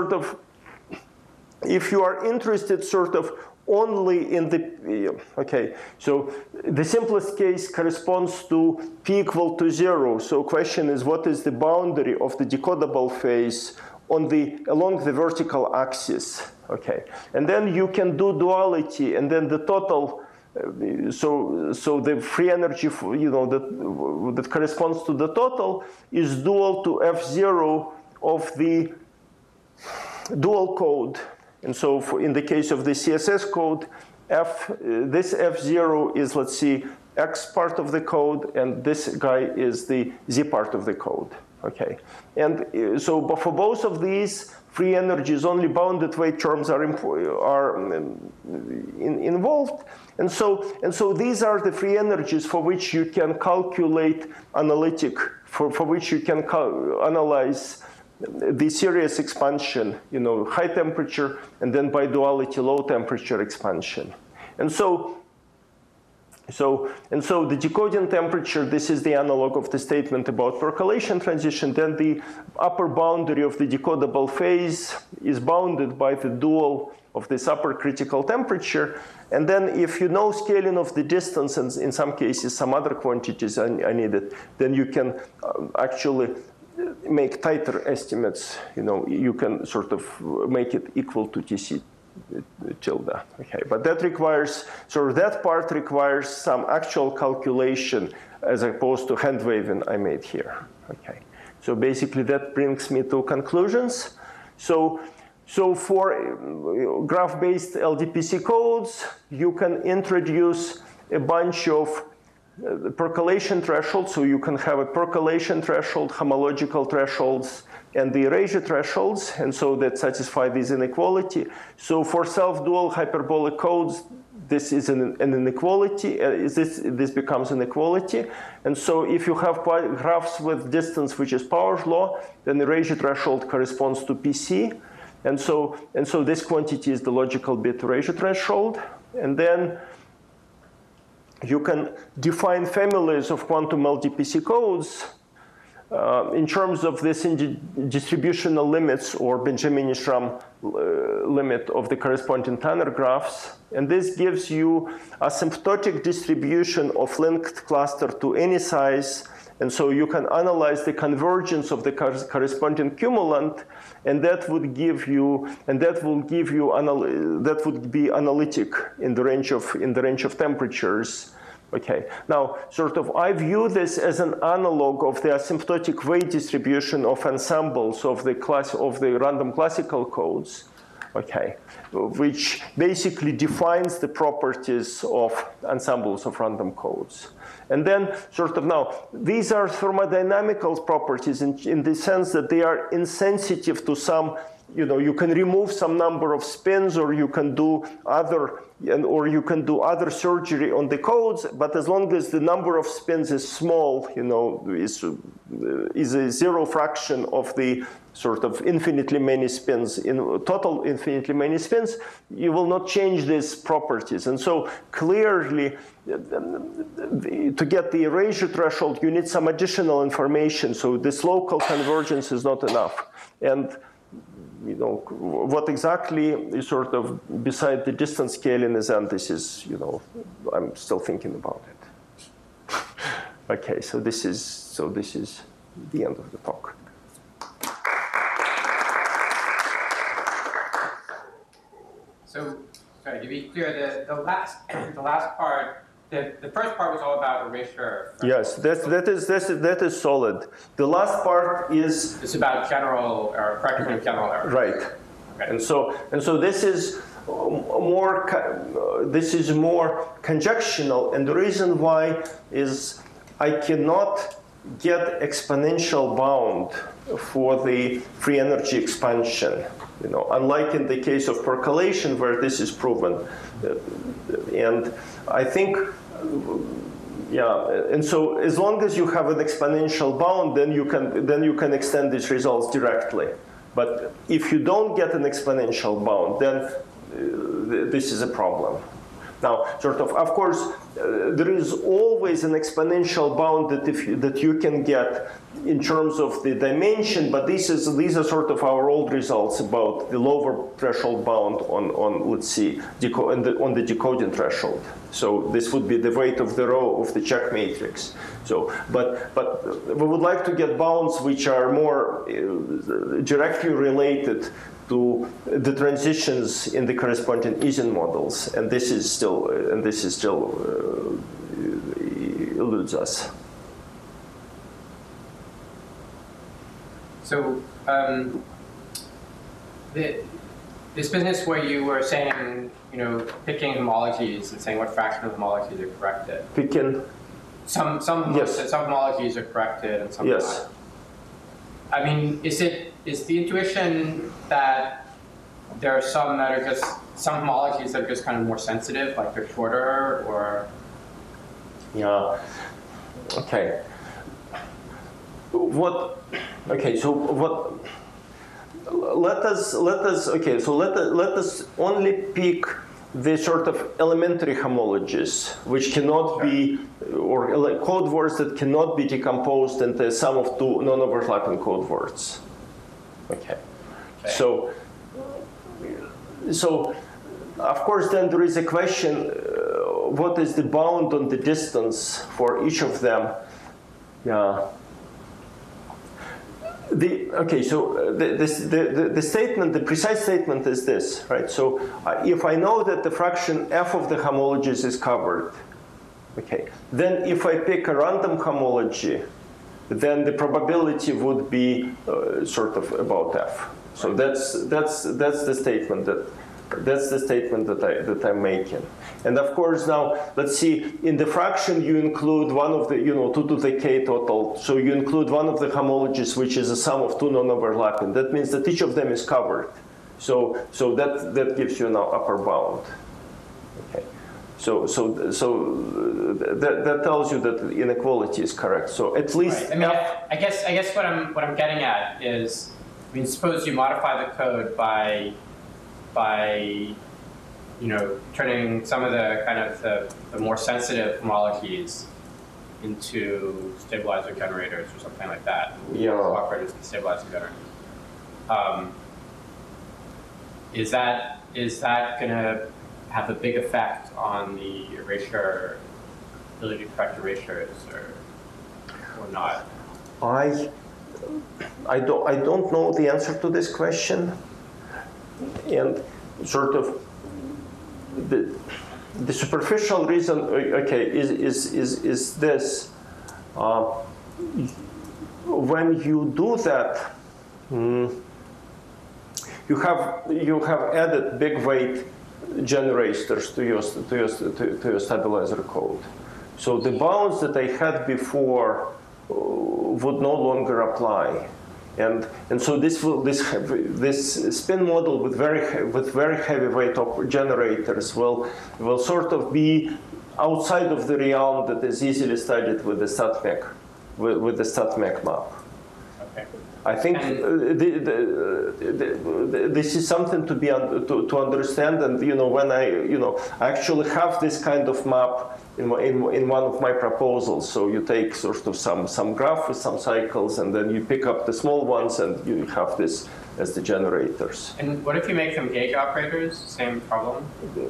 if you are interested only in the, okay, so the simplest case corresponds to p equal to 0. So question is, what is the boundary of the decodable phase along the vertical axis? Okay, and then you can do duality, and then the total so the free energy, that corresponds to the total is dual to F0 of the dual code. And so in the case of the CSS code, this F0 is, let's see, X part of the code, and this guy is the Z part of the code. Okay, and so but for both of these free energies, only bounded weight terms are involved, and so these are the free energies for which you can calculate for which you can analyze the series expansion, high temperature, and then by duality low temperature expansion, and so the decoding temperature, this is the analog of the statement about percolation transition. Then the upper boundary of the decodable phase is bounded by the dual of this upper critical temperature. And then if you know scaling of the distance, and in some cases some other quantities are needed, then you can actually make tighter estimates. You can sort of make it equal to TC tilde. Okay, but that requires, that part requires some actual calculation as opposed to hand waving I made here. Okay, so basically that brings me to conclusions. So for graph-based LDPC codes, you can introduce a bunch of percolation thresholds. So you can have a percolation threshold, homological thresholds, and the erasure thresholds, and so that satisfy this inequality. So for self-dual hyperbolic codes, this is an inequality. This becomes an inequality. And so if you have graphs with distance which is Power's law, then the erasure threshold corresponds to PC. And so this quantity is the logical bit erasure threshold. And then you can define families of quantum LDPC codes in terms of this distributional limits or Benjamin-Schramm limit of the corresponding Tanner graphs. And this gives you asymptotic distribution of linked cluster to any size. And so you can analyze the convergence of the corresponding cumulant, and that would give you, that would be analytic in the range of temperatures. Okay, now I view this as an analog of the asymptotic weight distribution of ensembles of the random classical codes, okay, which basically defines the properties of ensembles of random codes. And then now, these are thermodynamical properties in the sense that they are insensitive to some, you can remove some number of spins, or you can do other surgery on the codes, but as long as the number of spins is small, is a zero fraction of the infinitely many spins, in total infinitely many spins, you will not change these properties. And so clearly, to get the erasure threshold, you need some additional information. So this local convergence is not enough. And what exactly is beside the distance scaling is, and this is, I'm still thinking about it. Okay, so this is the end of the talk. So, sorry, to be clear, the last part, the first part was all about erasure. Yes, that is solid. The last part is, it's about general or correction of general error. Right. Okay. And so this is more conjectional, and the reason why is I cannot get exponential bound for the free energy expansion. Unlike in the case of percolation where this is proven. And I think, and so as long as you have an exponential bound, then you can extend these results directly. But if you don't get an exponential bound, then this is a problem. Now, of course, there is always an exponential bound that you can get in terms of the dimension, but these are our old results about the lower threshold bound on let's see, on the decoding threshold. So this would be the weight of the row of the check matrix. So, but we would like to get bounds which are more directly related to the transitions in the corresponding Ising models, and this is still eludes us. So this business where you were saying, picking homologies and saying what fraction of homologies are corrected. Picking. Some homologies are corrected and some yes. not. I mean, is the intuition that there are some homologies that are just kind of more sensitive, like they're shorter, or? Yeah. Okay. Let us only pick the sort of elementary homologies, which cannot be, or code words that cannot be decomposed into the sum of two non-overlapping code words. Okay. So of course, then there is a question: what is the bound on the distance for each of them? Yeah. The statement, the precise statement is this, right? So if I know that the fraction f of the homologies is covered, okay, then if I pick a random homology, then the probability would be sort of about f. So that's the statement that I'm making. And of course now, let's see, in the fraction you include one of the, 2 to the k total. So you include one of the homologies, which is a sum of two non-overlapping. That means that each of them is covered. So that gives you an upper bound. Okay. So that tells you that the inequality is correct. So at least. Right. I mean, I guess what I'm getting at is, suppose you modify the code by turning some of the kind of the more sensitive homologies into stabilizer generators or something like that. Yeah. Operators and stabilizer generators. Is that going to have a big effect on the erasure, ability to correct erasures, or not? I don't know the answer to this question, and sort of the superficial reason, okay, is this: when you do that, you have added big weight generators to your stabilizer code. So the bounds that I had before would no longer apply. And so this spin model with very heavy weight generators will sort of be outside of the realm that is easily studied with the StatMech map. Okay. I think this is something to understand, and when I actually have this kind of map in one of my proposals. So you take sort of some graph with some cycles, and then you pick up the small ones, and you have this as the generators. And what if you make them gauge operators? Same problem.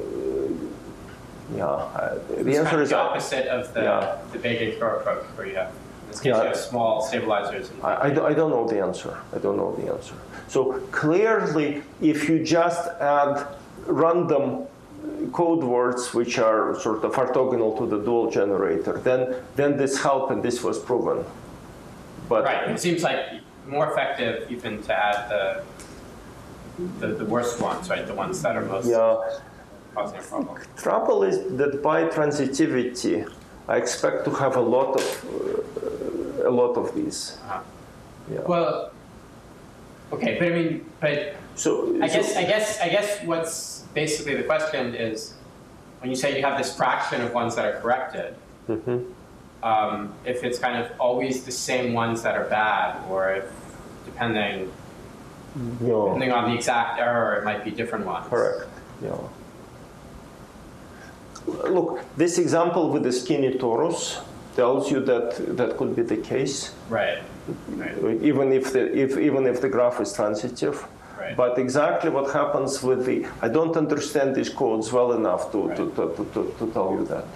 The answer is the opposite of the Bayes-Thor approach, where you have. In this case, you have small stabilizers. I don't know the answer. So clearly, if you just add random code words which are sort of orthogonal to the dual generator, then this helped, and this was proven. But right, it seems like more effective even to add the worst ones, right? The ones that are most causing a problem. Trouble is that by transitivity, I expect to have a lot of these. Well, okay, but I guess what's basically the question is, when you say you have this fraction of ones that are corrected, if it's kind of always the same ones that are bad, or if depending on the exact error, it might be different ones. Correct. Yeah. Look, this example with the skinny torus tells you that could be the case. Right. Even if the graph is transitive. Right. But exactly what happens with I don't understand these codes well enough to tell you that.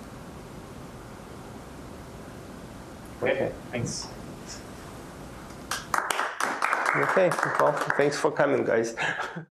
Okay, thanks. Okay, well, thanks for coming, guys.